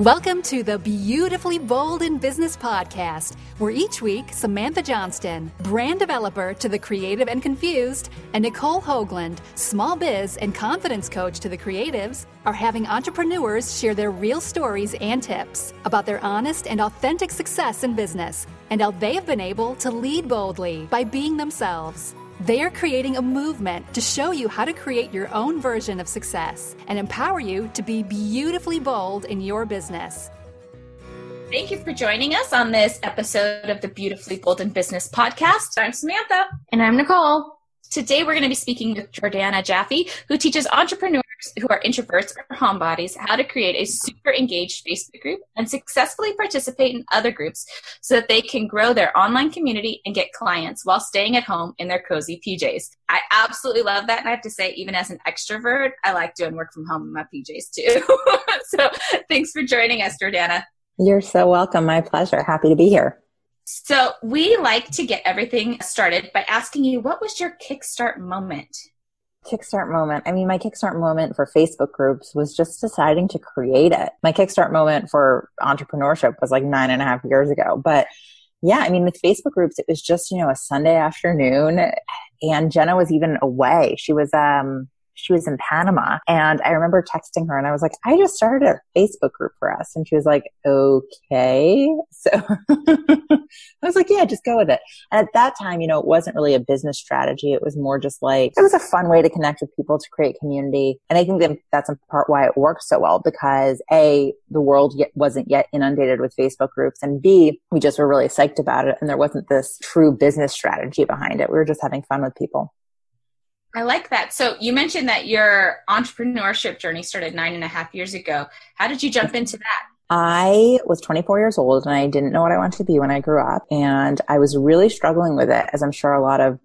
Welcome to the Beautifully Bold in Business podcast, where each week Samantha Johnston, brand developer to the creative and confused, and Nicole Hoagland, small biz and confidence coach to the creatives, are having entrepreneurs share their real stories and tips about their honest and authentic success in business and how they have been able to lead boldly by being themselves. They are creating a movement to show you how to create your own version of success and empower you to be beautifully bold in your business. Thank you for joining us on this episode of the Beautifully Bold in Business podcast. I'm Samantha. And I'm Nicole. Today we're going to be speaking with Jordana Jaffe, who teaches entrepreneurs who are introverts or homebodies how to create a super engaged Facebook group and successfully participate in other groups so that they can grow their online community and get clients while staying at home in their cozy PJs. I absolutely love that. And I have to say, even as an extrovert, I like doing work from home in my PJs too. So thanks for joining us, Jordana. You're so welcome. My pleasure. Happy to be here. So we like to get everything started by asking you, what was your kickstart moment? Kickstart moment. I mean, my kickstart moment for Facebook groups was just deciding to create it. My kickstart moment for entrepreneurship was like 9.5 years ago. But yeah, I mean, with Facebook groups, it was just, a Sunday afternoon, and Jenna was even away. She was in Panama, and I remember texting her and I was like, I just started a Facebook group for us. And she was like, okay. So I was like, yeah, just go with it. And at that time, it wasn't really a business strategy. It was more just like, it was a fun way to connect with people, to create community. And I think that that's in part why it worked so well, because A, the world wasn't yet inundated with Facebook groups, and B, we just were really psyched about it. And there wasn't this true business strategy behind it. We were just having fun with people. I like that. So you mentioned that your entrepreneurship journey started 9.5 years ago. How did you jump into that? I was 24 years old and I didn't know what I wanted to be when I grew up. And I was really struggling with it, as I'm sure a lot of,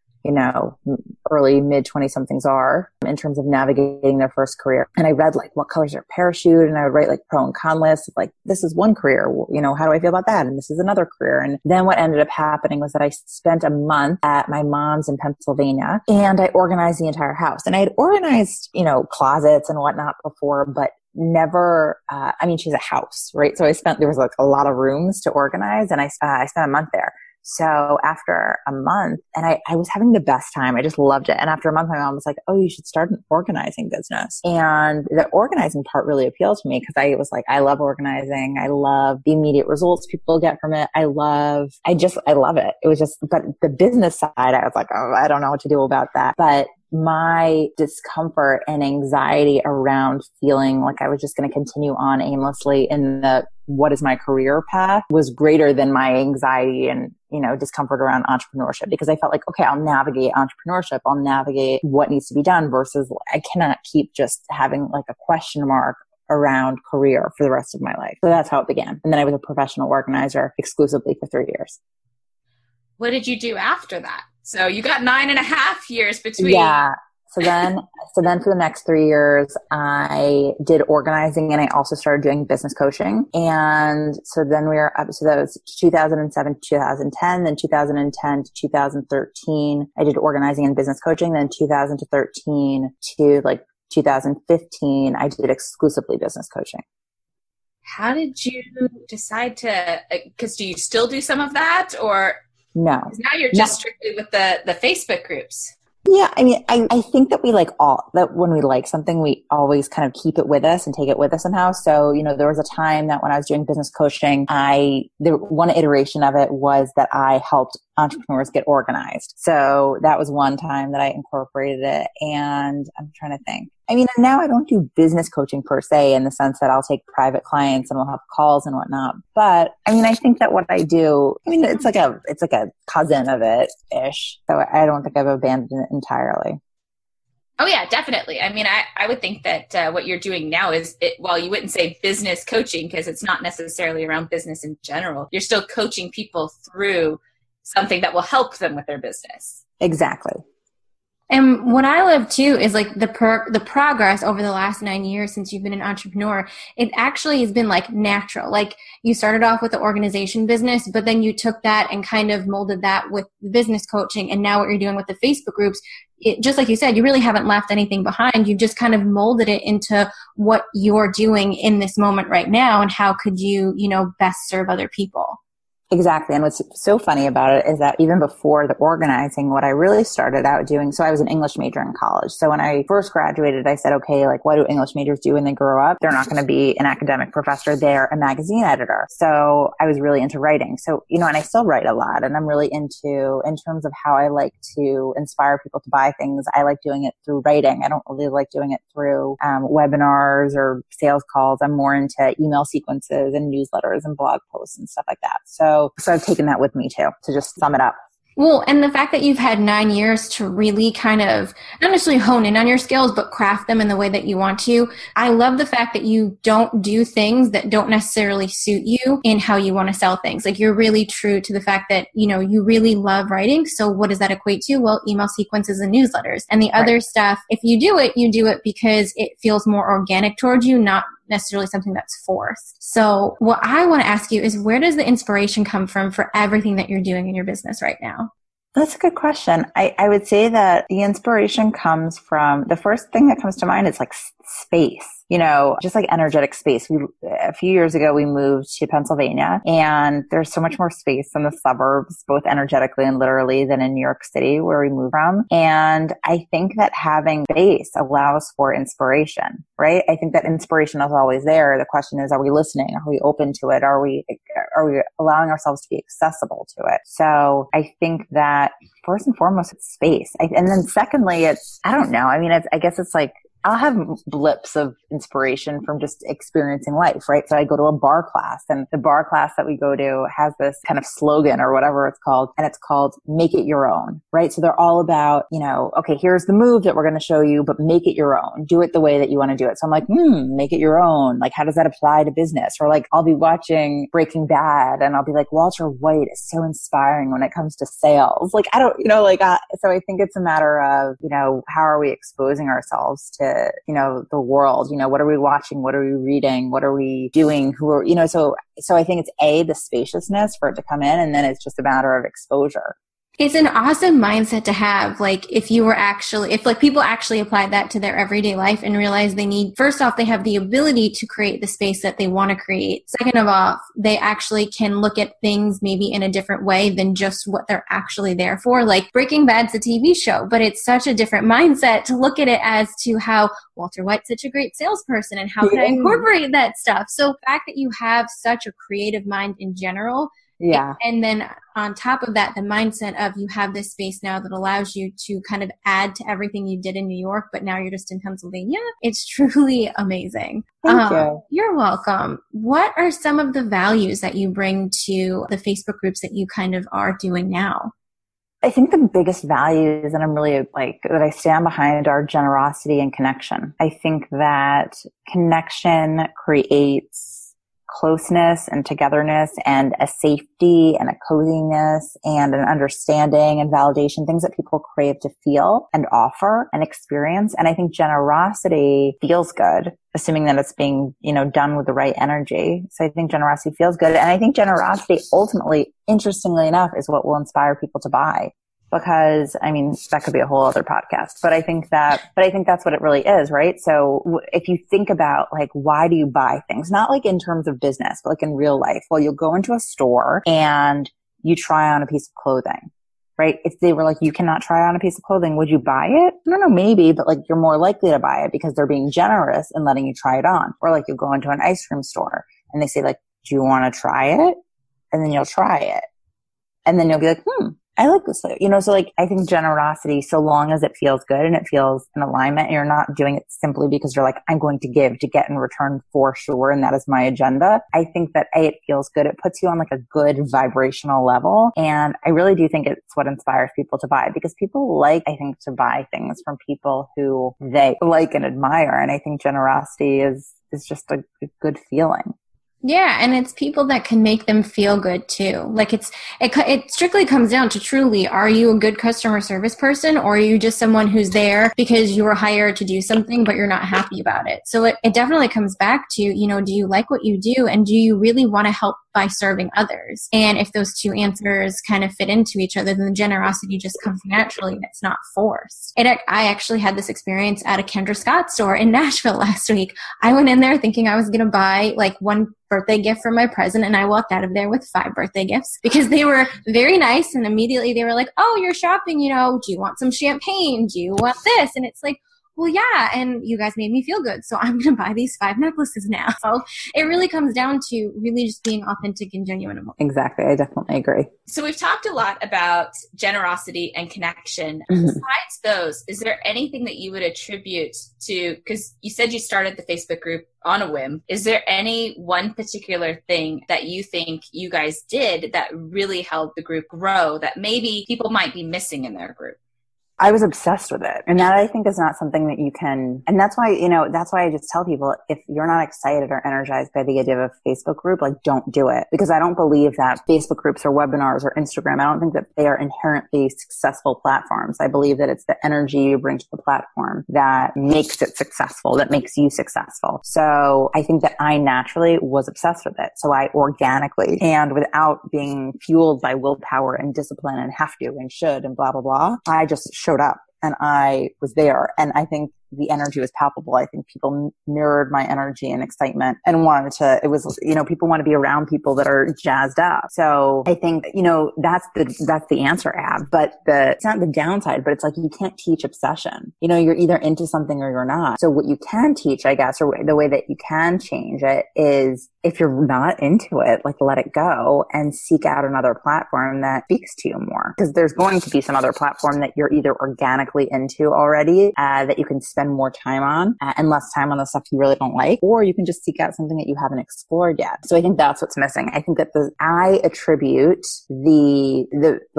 early mid 20 somethings are, in terms of navigating their first career. And I read like, what colors your parachute? And I would write like pro and con lists of like, this is one career, how do I feel about that? And this is another career. And then what ended up happening was that I spent a month at my mom's in Pennsylvania, and I organized the entire house. And I had organized, closets and whatnot before, but never, she's a house, right? So there was like a lot of rooms to organize, and I spent a month there. So after a month, and I was having the best time. I just loved it. And after a month, my mom was like, oh, you should start an organizing business. And the organizing part really appealed to me, because I was like, I love organizing. I love the immediate results people get from it. I love it. It was just, but the business side, I was like, oh, I don't know what to do about that. But my discomfort and anxiety around feeling like I was just going to continue on aimlessly in what is my career path was greater than my anxiety and, discomfort around entrepreneurship, because I felt like, okay, I'll navigate entrepreneurship. I'll navigate what needs to be done, versus I cannot keep just having like a question mark around career for the rest of my life. So that's how it began. And then I was a professional organizer exclusively for 3 years. What did you do after that? So you got 9.5 years between. Yeah. So then for the next 3 years, I did organizing, and I also started doing business coaching. And so then we were up. So that was 2007 to 2010, then 2010 to 2013, I did organizing and business coaching. Then 2013 to like 2015, I did exclusively business coaching. How did you decide to, because do you still do some of that, or? No. Now you're just strictly with the Facebook groups. Yeah. I mean, I think that that when we like something, we always kind of keep it with us and take it with us somehow. So, there was a time that when I was doing business coaching, one iteration of it was that I helped entrepreneurs get organized. So that was one time that I incorporated it. And I'm trying to think. I mean, now I don't do business coaching per se, in the sense that I'll take private clients and we'll have calls and whatnot. But I mean, I think that what I do, it's like a cousin of it ish. So I don't think I've abandoned it entirely. Oh yeah, definitely. I mean, I would think that what you're doing now is, while you wouldn't say business coaching, because it's not necessarily around business in general, you're still coaching people through something that will help them with their business. Exactly. And what I love too is like the progress over the last 9 years since you've been an entrepreneur. It actually has been like natural. Like you started off with the organization business, but then you took that and kind of molded that with business coaching. And now what you're doing with the Facebook groups, just like you said, you really haven't left anything behind. You've just kind of molded it into what you're doing in this moment right now. And how could you, best serve other people? Exactly. And what's so funny about it is that even before the organizing, what I really started out doing, so I was an English major in college. So when I first graduated, I said, okay, like what do English majors do when they grow up? They're not going to be an academic professor. They're a magazine editor. So I was really into writing. So, and I still write a lot, and I'm really in terms of how I like to inspire people to buy things. I like doing it through writing. I don't really like doing it through webinars or sales calls. I'm more into email sequences and newsletters and blog posts and stuff like that. So I've taken that with me too, to just sum it up. Well, and the fact that you've had 9 years to really kind of not necessarily hone in on your skills, but craft them in the way that you want to. I love the fact that you don't do things that don't necessarily suit you in how you want to sell things. Like you're really true to the fact that, you really love writing. So what does that equate to? Well, email sequences and newsletters. And the other stuff, if you do it because it feels more organic towards you, not necessarily something that's forced. So what I want to ask you is, where does the inspiration come from for everything that you're doing in your business right now? That's a good question. I would say that the inspiration comes from, the first thing that comes to mind is like space. Just like energetic space. A few years ago, we moved to Pennsylvania, and there's so much more space in the suburbs, both energetically and literally, than in New York City, where we moved from. And I think that having space allows for inspiration, right? I think that inspiration is always there. The question is, are we listening? Are we open to it? Are we allowing ourselves to be accessible to it? So I think that first and foremost, it's space. And then secondly, I don't know. I mean, I guess it's like, I'll have blips of inspiration from just experiencing life, right? So I go to a bar class, and the bar class that we go to has this kind of slogan or whatever it's called, and it's called make it your own, right? So they're all about, okay, here's the move that we're going to show you, but make it your own. Do it the way that you want to do it. So I'm like, make it your own. Like, how does that apply to business? Or like, I'll be watching Breaking Bad, and I'll be like, Walter White is so inspiring when it comes to sales. Like, I don't, so I think it's a matter of, how are we exposing ourselves to, the world, what are we watching? What are we reading? What are we doing? So I think it's the spaciousness for it to come in, and then it's just a matter of exposure. It's an awesome mindset to have. Like if people actually apply that to their everyday life and realize first off, they have the ability to create the space that they want to create. Second of all, they actually can look at things maybe in a different way than just what they're actually there for. Like Breaking Bad's a TV show, but it's such a different mindset to look at it as to how Walter White's such a great salesperson and how can I incorporate that stuff. So the fact that you have such a creative mind in general, yeah. And then on top of that, the mindset of you have this space now that allows you to kind of add to everything you did in New York, but now you're just in Pennsylvania. It's truly amazing. Thank you. You're welcome. What are some of the values that you bring to the Facebook groups that you kind of are doing now? I think the biggest values that I'm really that I stand behind are generosity and connection. I think that connection creates closeness and togetherness and a safety and a coziness and an understanding and validation, things that people crave to feel and offer and experience. And I think generosity feels good, assuming that it's being, done with the right energy. So I think generosity feels good. And I think generosity ultimately, interestingly enough, is what will inspire people to buy. Because, that could be a whole other podcast, but I think that's what it really is, right? So if you think about why do you buy things? Not in terms of business, but in real life. Well, you'll go into a store and you try on a piece of clothing, right? If they were you cannot try on a piece of clothing, would you buy it? I don't know, maybe, but you're more likely to buy it because they're being generous and letting you try it on. Or you'll go into an ice cream store and they say do you want to try it? And then you'll try it. And then you'll be I like this. So I think generosity, so long as it feels good and it feels in alignment and you're not doing it simply because you're I'm going to give to get in return for sure. And that is my agenda. I think that it feels good. It puts you on a good vibrational level. And I really do think it's what inspires people to buy, because people I think, to buy things from people who they like and admire. And I think generosity is just a good feeling. Yeah, and it's people that can make them feel good too. Like it strictly comes down to truly, are you a good customer service person, or are you just someone who's there because you were hired to do something but you're not happy about it? So it definitely comes back to, do you like what you do, and do you really want to help by serving others? And if those two answers kind of fit into each other, then the generosity just comes naturally and it's not forced. I actually had this experience at a Kendra Scott store in Nashville last week. I went in there thinking I was going to buy like one birthday gift for my present, and I walked out of there with 5 birthday gifts because they were very nice, and immediately they were like, oh, you're shopping, do you want some champagne? Do you want this? And it's like, well, yeah, and you guys made me feel good, so I'm going to buy these 5 necklaces now. So it really comes down to really just being authentic and genuine. Exactly. I definitely agree. So we've talked a lot about generosity and connection. Besides those, is there anything that you would attribute to, because you said you started the Facebook group on a whim, is there any one particular thing that you think you guys did that really helped the group grow that maybe people might be missing in their group? I was obsessed with it. And that I think is not something that you can, and that's why I just tell people, if you're not excited or energized by the idea of a Facebook group, like don't do it. Because I don't believe that Facebook groups or webinars or Instagram, I don't think that they are inherently successful platforms. I believe that it's the energy you bring to the platform that makes it successful, that makes you successful. So I think that I naturally was obsessed with it. So I organically, and without being fueled by willpower and discipline and have to and should and blah, blah, blah, I just showed up and I was there. And I think the energy was palpable. I think people mirrored my energy and excitement and wanted to, people want to be around people that are jazzed up. So I think, that's the answer, Ab, but it's not the downside, but it's like, you can't teach obsession. You're either into something or you're not. So what you can teach, I guess, or the way that you can change it is, if you're not into it, like let it go and seek out another platform that speaks to you more. Because there's going to be some other platform that you're either organically into already, that you can spend more time on and less time on the stuff you really don't like, or you can just seek out something that you haven't explored yet. So I think that's what's missing. I think that I attribute the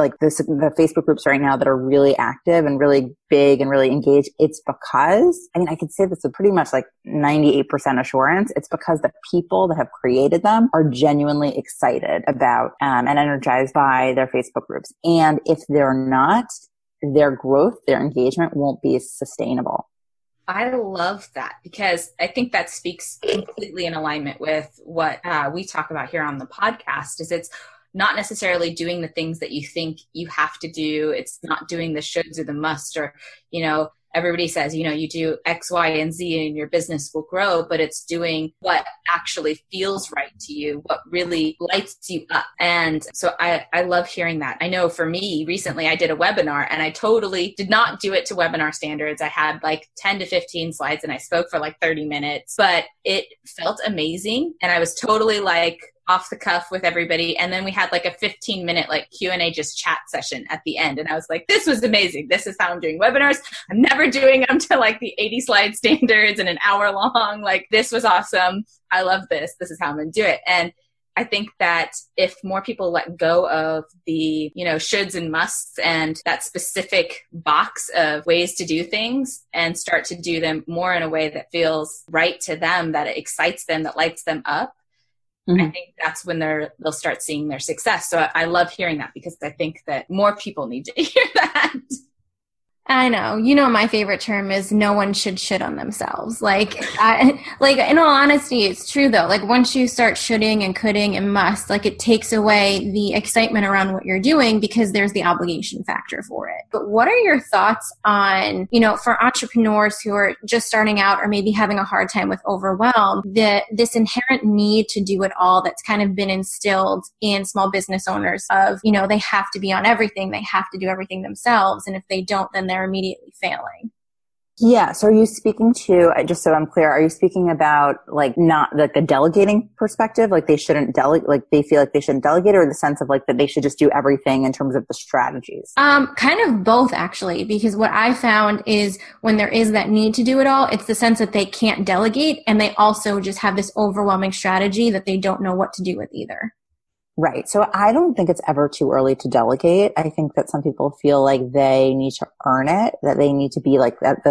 Facebook groups right now that are really active and really big and really engaged. It's because, I could say this with pretty much like 98% assurance. It's because the people that have created them are genuinely excited about and energized by their Facebook groups. And if they're not, their growth, their engagement won't be sustainable. I love that, because I think that speaks completely in alignment with what we talk about here on the podcast. Is it's not necessarily doing the things that you think you have to do. It's not doing the shoulds or the must, or, everybody says, you do X, Y, and Z and your business will grow, but it's doing what actually feels right to you, what really lights you up. And so I love hearing that. I know for me, recently I did a webinar and I totally did not do it to webinar standards. I had like 10 to 15 slides and I spoke for like 30 minutes, but it felt amazing. And I was totally like off the cuff with everybody. And then we had like a 15-minute like Q&A just chat session at the end. And I was like, this was amazing. This is how I'm doing webinars. I'm never doing them to like the 80 slide standards and an hour long. Like, this was awesome. I love this. This is how I'm going to do it. And I think that if more people let go of the, shoulds and musts and that specific box of ways to do things and start to do them more in a way that feels right to them, that it excites them, that lights them up, I think that's when they'll start seeing their success. So I love hearing that, because I think that more people need to hear that. I know. My favorite term is no one should shit on themselves. Like in all honesty, it's true though. Like, once you start shoulding and coulding and must, like, it takes away the excitement around what you're doing, because there's the obligation factor for it. But what are your thoughts on, for entrepreneurs who are just starting out or maybe having a hard time with overwhelm, this inherent need to do it all that's kind of been instilled in small business owners of, they have to be on everything. They have to do everything themselves. And if they don't, then they're immediately failing. Yeah. So are you speaking to, just so I'm clear, are you speaking about like not like a delegating perspective? Like they shouldn't delegate, like they feel like they shouldn't delegate, or the sense of like that they should just do everything in terms of the strategies? Kind of both, actually, because what I found is when there is that need to do it all, it's the sense that they can't delegate, and they also just have this overwhelming strategy that they don't know what to do with either. Right. So I don't think it's ever too early to delegate. I think that some people feel like they need to earn it, that they need to be like at this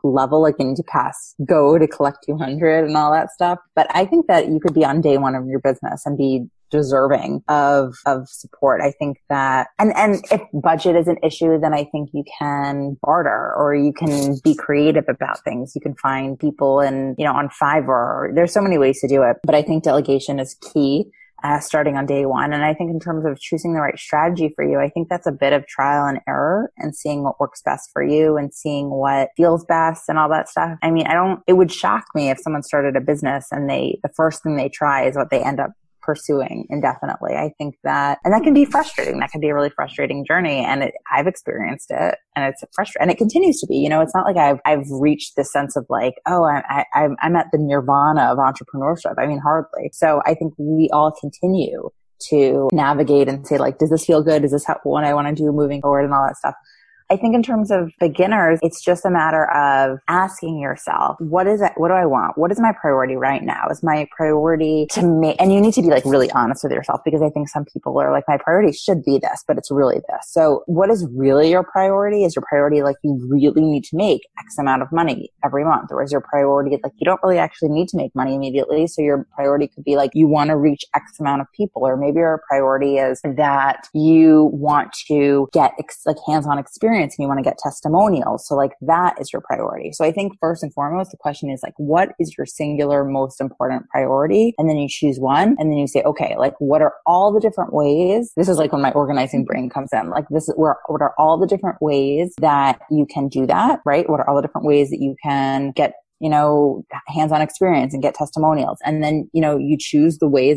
level, like you need to pass go to collect 200 and all that stuff. But I think that you could be on day one of your business and be deserving of support. I think that, and if budget is an issue, then I think you can barter, or you can be creative about things. You can find people on Fiverr. There's so many ways to do it, but I think delegation is key. Starting on day one. And I think in terms of choosing the right strategy for you, I think that's a bit of trial and error and seeing what works best for you and seeing what feels best and all that stuff. I mean, it would shock me if someone started a business and the first thing they try is what they end up pursuing indefinitely. I think that, and that can be frustrating. That can be a really frustrating journey. And I've experienced it, and it's frustrating, and it continues to be. It's not like I've reached this sense of like, oh, I'm at the nirvana of entrepreneurship. I mean, hardly. So I think we all continue to navigate and say like, does this feel good? Is this what I want to do moving forward and all that stuff? I think in terms of beginners, it's just a matter of asking yourself, what is it? What do I want? What is my priority right now? Is my priority to make, and you need to be like really honest with yourself, because I think some people are like, my priority should be this, but it's really this. So what is really your priority? Is your priority like you really need to make X amount of money every month? Or is your priority like you don't really actually need to make money immediately? So your priority could be like you want to reach X amount of people, or maybe your priority is that you want to get like hands-on experience and you want to get testimonials. So like that is your priority. So I think first and foremost, the question is like, what is your singular most important priority? And then you choose one, and then you say, okay, like what are all the different ways? This is like when my organizing brain comes in. Like this is what are all the different ways that you can do that, right? What are all the different ways that you can get hands-on experience and get testimonials. And then, you choose the ways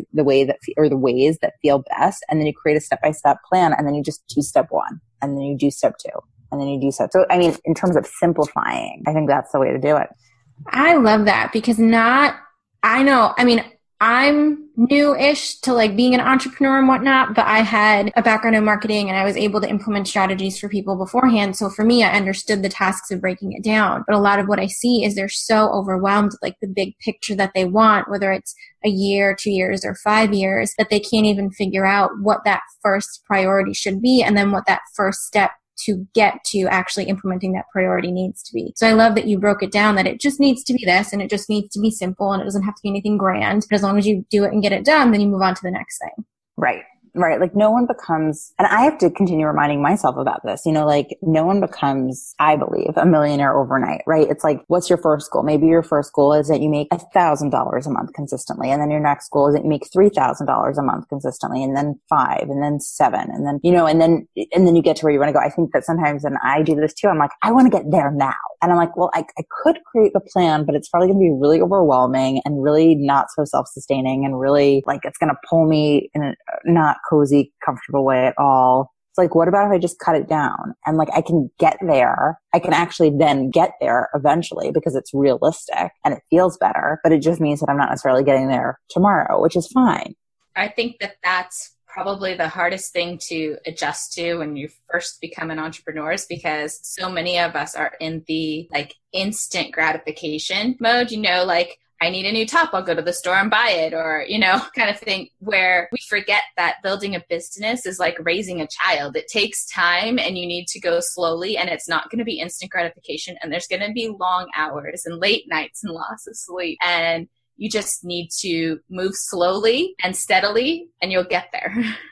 that feel best. And then you create a step-by-step plan. And then you just do step one, and then you do step two, and then you do step. So, I mean, in terms of simplifying, I think that's the way to do it. I love that, because I'm new-ish to like being an entrepreneur and whatnot, but I had a background in marketing and I was able to implement strategies for people beforehand. So for me, I understood the tasks of breaking it down. But a lot of what I see is they're so overwhelmed with like the big picture that they want, whether it's a year, 2 years, or 5 years, that they can't even figure out what that first priority should be, and then what that first step to get to actually implementing that priority needs to be. So I love that you broke it down, that it just needs to be this, and it just needs to be simple, and it doesn't have to be anything grand. But as long as you do it and get it done, then you move on to the next thing. Right. Right. Like no one becomes, and I have to continue reminding myself about this, like no one becomes, I believe, a millionaire overnight, right? It's like, what's your first goal? Maybe your first goal is that you make $1,000 a month consistently. And then your next goal is that you make $3,000 a month consistently, and then 5, and then 7, and then, and then you get to where you want to go. I think that sometimes, and I do this too, I'm like, I want to get there now. And I'm like, well, I could create a plan, but it's probably going to be really overwhelming and really not so self-sustaining, and really like it's going to pull me in a not cozy, comfortable way at all. It's like, what about if I just cut it down and like I can get there? I can actually then get there eventually because it's realistic and it feels better, but it just means that I'm not necessarily getting there tomorrow, which is fine. I think that that's probably the hardest thing to adjust to when you first become an entrepreneur, is because so many of us are in the like instant gratification mode, like I need a new top, I'll go to the store and buy it, or, kind of thing, where we forget that building a business is like raising a child. It takes time and you need to go slowly, and it's not going to be instant gratification, and there's going to be long hours and late nights and loss of sleep, and you just need to move slowly and steadily and you'll get there.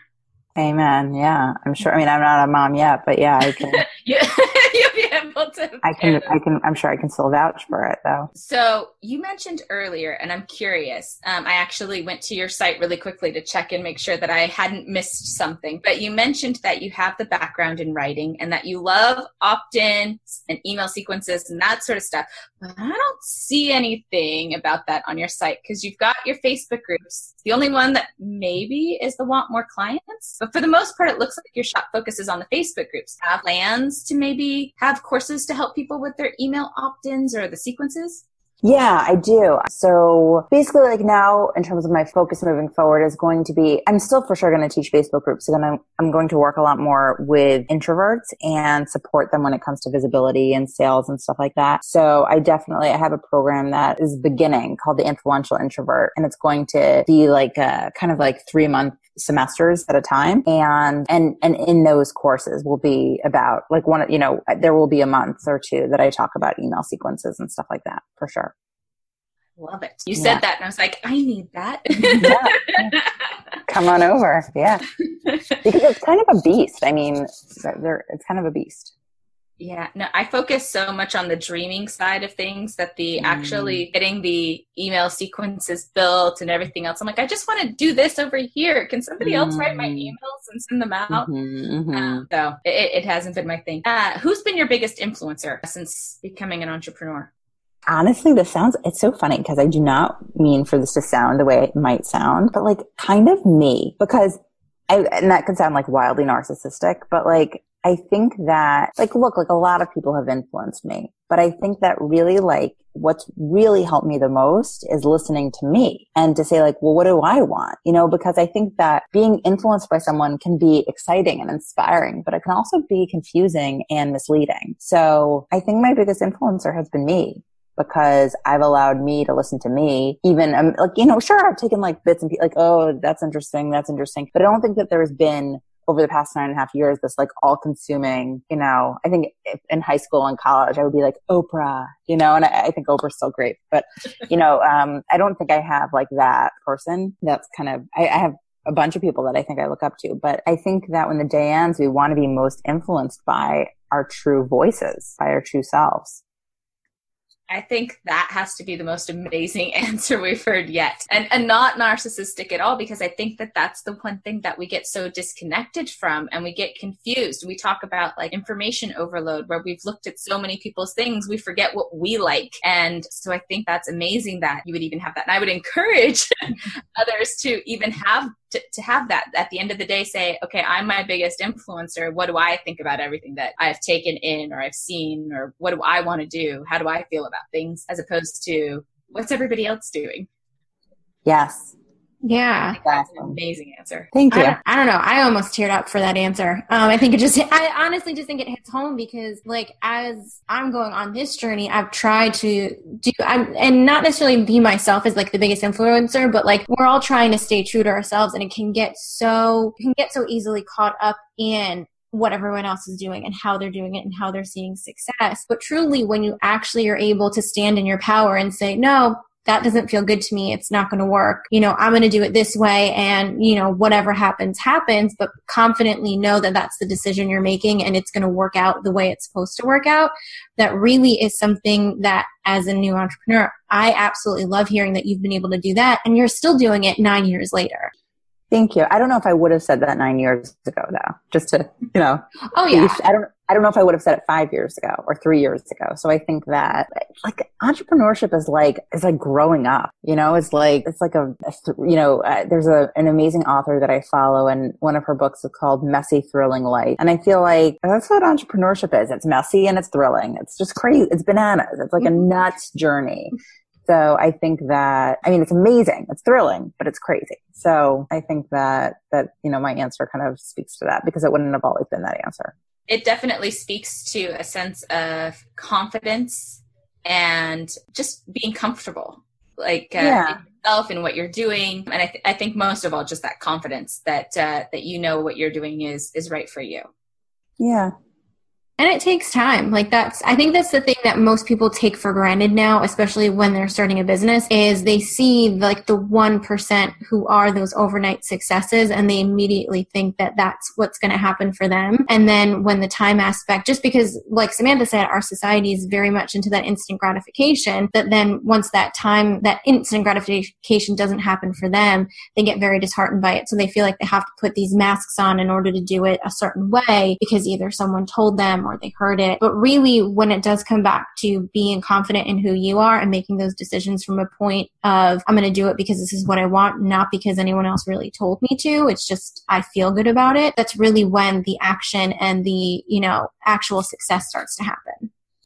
Amen. Yeah, I'm sure. I mean, I'm not a mom yet, but yeah, I can. You'll be able to. I'm sure I can still vouch for it though. So you mentioned earlier, and I'm curious, I actually went to your site really quickly to check and make sure that I hadn't missed something, but you mentioned that you have the background in writing and that you love opt-ins and email sequences and that sort of stuff. But I don't see anything about that on your site, because you've got your Facebook groups. The only one that maybe is the Want More Clients. But for the most part, it looks like your shop focuses on the Facebook groups. Have plans to maybe have courses to help people with their email opt-ins or the sequences? Yeah, I do. So basically, like now, in terms of my focus moving forward, is going to be, I'm still for sure going to teach Facebook groups. So then I'm going to work a lot more with introverts and support them when it comes to visibility and sales and stuff like that. So I have a program that is beginning called the Influential Introvert, and it's going to be like a kind of like 3-month semesters at a time. And in those courses will be about like there will be a month or two that I talk about email sequences and stuff like that for sure. Love it. You said that and I was like, I need that. Yeah. Come on over. Yeah. Because it's kind of a beast. I mean, it's kind of a beast. Yeah, no, I focus so much on the dreaming side of things that the actually getting the email sequences built and everything else. I'm like, I just want to do this over here. Can somebody else write my emails and send them out? So it hasn't been my thing. Who's been your biggest influencer since becoming an entrepreneur? Honestly, it's so funny because I do not mean for this to sound the way it might sound, but like kind of me, because and that could sound like wildly narcissistic, but like, I think that like a lot of people have influenced me, but I think that really like what's really helped me the most is listening to me and to say like, well, what do I want? Because I think that being influenced by someone can be exciting and inspiring, but it can also be confusing and misleading. So I think my biggest influencer has been me, because I've allowed me to listen to me. Even sure, I've taken like bits and pieces, like, oh, that's interesting, but I don't think that there's been over the past 9.5 years, this like all consuming, I think in high school and college, I would be like Oprah, and I think Oprah's still great, but, I don't think I have like that person. That's kind of, I have a bunch of people that I think I look up to, but I think that when the day ends, we want to be most influenced by our true voices, by our true selves. I think that has to be the most amazing answer we've heard yet. And not narcissistic at all, because I think that that's the one thing that we get so disconnected from and we get confused. We talk about like information overload, where we've looked at so many people's things, we forget what we like. And so I think that's amazing that you would even have that. And I would encourage others to even have to have that at the end of the day, say, okay, I'm my biggest influencer. What do I think about everything that I've taken in or I've seen, or what do I want to do? How do I feel about things, as opposed to what's everybody else doing? Yes. Yeah. That's an amazing answer. Thank you. I don't know. I almost teared up for that answer. I honestly just think it hits home, because like, as I'm going on this journey, I've tried to and not necessarily view myself as like the biggest influencer, but like we're all trying to stay true to ourselves, and it can get so easily caught up in what everyone else is doing and how they're doing it and how they're seeing success. But truly, when you actually are able to stand in your power and say, no, that doesn't feel good to me, it's not going to work. I'm going to do it this way, and, whatever happens, but confidently know that that's the decision you're making and it's going to work out the way it's supposed to work out. That really is something that, as a new entrepreneur, I absolutely love hearing that you've been able to do that, and you're still doing it 9 years later. Thank you. I don't know if I would have said that 9 years ago, though, just to, Oh, yeah. I don't know if I would have said it 5 years ago or 3 years ago. So I think that like entrepreneurship is like growing up, it's like there's an amazing author that I follow, and one of her books is called Messy, Thrilling Life. And I feel like that's what entrepreneurship is. It's messy and it's thrilling. It's just crazy. It's bananas. It's like a nuts journey. So I think that, it's amazing. It's thrilling, but it's crazy. So I think that, my answer kind of speaks to that, because it wouldn't have always been that answer. It definitely speaks to a sense of confidence and just being comfortable, like in yourself and what you're doing. And I think most of all, just that confidence that what you're doing is right for you. Yeah. And it takes time. I think that's the thing that most people take for granted now, especially when they're starting a business, is they see like the 1% who are those overnight successes, and they immediately think that that's what's going to happen for them. And then when the time aspect, just because like Samantha said, our society is very much into that instant gratification, that then once that instant gratification doesn't happen for them, they get very disheartened by it. So they feel like they have to put these masks on in order to do it a certain way, because either someone told them or they heard it. But really, when it does come back to being confident in who you are and making those decisions from a point of, I'm going to do it because this is what I want, not because anyone else really told me to, it's just, I feel good about it. That's really when the action and the, actual success starts to happen.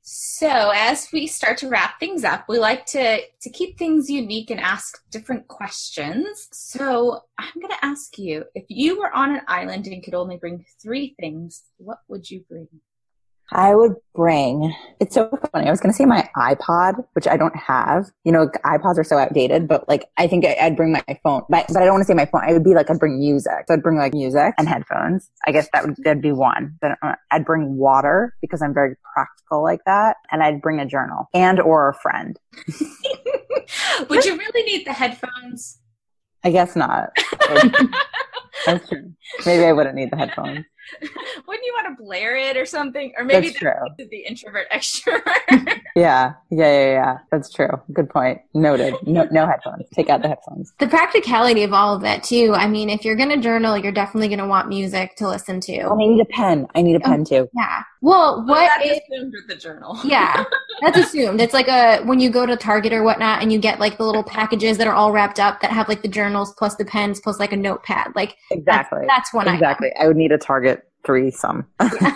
So as we start to wrap things up, we like to keep things unique and ask different questions. So I'm going to ask you, if you were on an island and could only bring 3 things, what would you bring? I would bring, it's so funny. I was going to say my iPod, which I don't have. You know, iPods are so outdated, but like, I think I'd bring my phone, but I don't want to say my phone. I would be like, I'd bring music. So I'd bring like music and headphones. I guess that'd be one. Then I'd bring water because I'm very practical like that. And I'd bring a journal and or a friend. Would you really need the headphones? I guess not. That's true. Maybe I wouldn't need the headphones. Wouldn't you want to blare it or something? Or maybe that's true. The introvert extrovert. Yeah. That's true. Good point. Noted. No headphones. Take out the headphones. The practicality of all of that too. I mean, if you're going to journal, you're definitely going to want music to listen to. I need a pen. I need a pen too. Yeah. Well, that's assumed with the journal. Yeah, that's assumed. It's like when you go to Target or whatnot and you get like the little packages that are all wrapped up that have like the journals plus the pens plus like a notepad. Like exactly. That's one. Exactly. I would need a Target threesome. Yeah.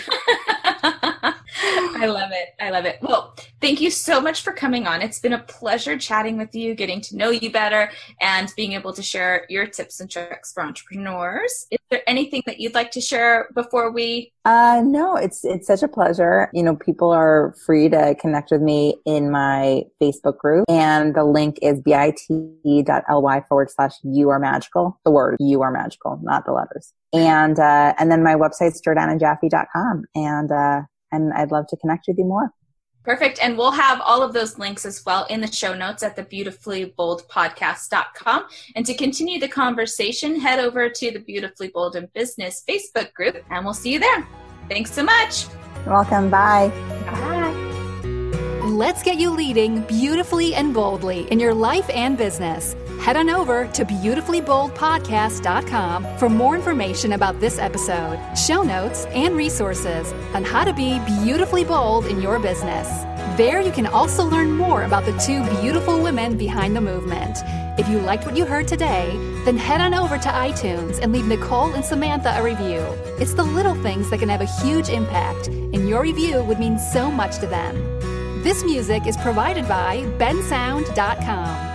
I love it. Well, thank you so much for coming on. It's been a pleasure chatting with you, getting to know you better, and being able to share your tips and tricks for entrepreneurs. Is there anything that you'd like to share before we? No, it's such a pleasure. You know, people are free to connect with me in my Facebook group, and the link is bit.ly/you are magical. The word you are magical, not the letters. And then my website's jordanajaffe.com. And I'd love to connect with you more. Perfect. And we'll have all of those links as well in the show notes at the beautifullyboldpodcast.com. And to continue the conversation, head over to the Beautifully Bold in Business Facebook group, and we'll see you there. Thanks so much. You're welcome. Bye. Bye. Let's get you leading beautifully and boldly in your life and business. Head on over to beautifullyboldpodcast.com for more information about this episode, show notes, and resources on how to be beautifully bold in your business. There you can also learn more about the 2 beautiful women behind the movement. If you liked what you heard today, then head on over to iTunes and leave Nicole and Samantha a review. It's the little things that can have a huge impact, and your review would mean so much to them. This music is provided by bensound.com.